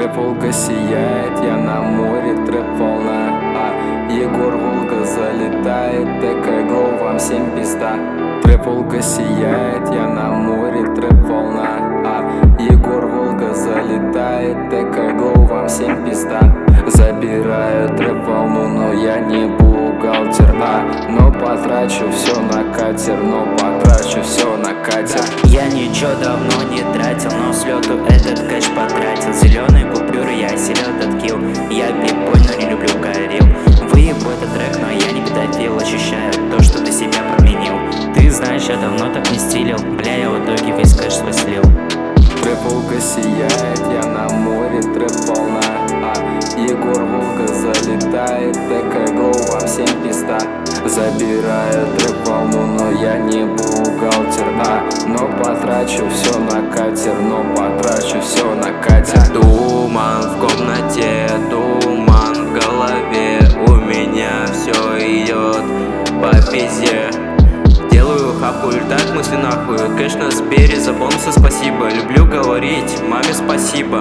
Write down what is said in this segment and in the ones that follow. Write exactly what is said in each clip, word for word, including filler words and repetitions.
Трэп-волга сияет, я на море, трэп-волна, а Егор Волга залетает, тэк-эго, вам всем пизда. Трэп-волга сияет, я на море, трэп-волна, а Егор Волга залетает, тэк-эго, вам всем пизда. Забираю трэп-волну, но я не бухгалтер, а Но потрачу все на катер, но потрачу все на катер. Я ничего давно не тратил, но с лету этот кэш потратил. Зеленые купюры, я сел этот килл. Я бипой, но не люблю горил. Выебу этот трек, но я не педофил. Ощущаю то, что ты себя подменил. Ты знаешь, я давно так не стилил. Бля, я в итоге весь кэш свой слил. Трэп-волга сияет, я на море, трэп-волна, а Егор Волга залетает, тэк-эго, вам всем пизда. Забираю трэп-волну, но я не бухгалтер, а Но потрачу все на катер, но потрачу все на катер. Туман в комнате, туман в голове, у меня все идет по пизде. Делаю хапу, летают мысли нахуй. Кэш на сбере, за бонусы спасибо. Люблю говорить маме спасибо.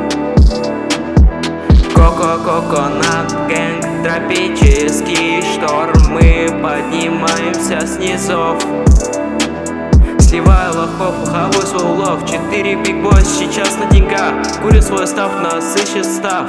Коко-коко-нат гэнг, тропический шторм. Мы поднимаемся с низов. Сливаю лохов, хаваю свой улов. Четыре биг бойс сейчас на деньгах. Курю свой став, нас ищет став.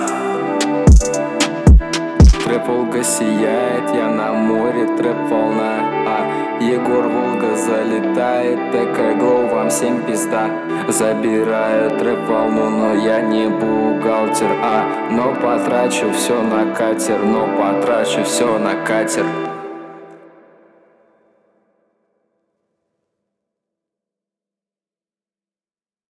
Трэп-волга сияет, я на море, трэп-волна, а Егор Волга залетает, тэк-эго, вам всем пизда. Забираю трэп-волну, но я не бухгалтер, а Но потрачу все на катер, но потрачу все на катер.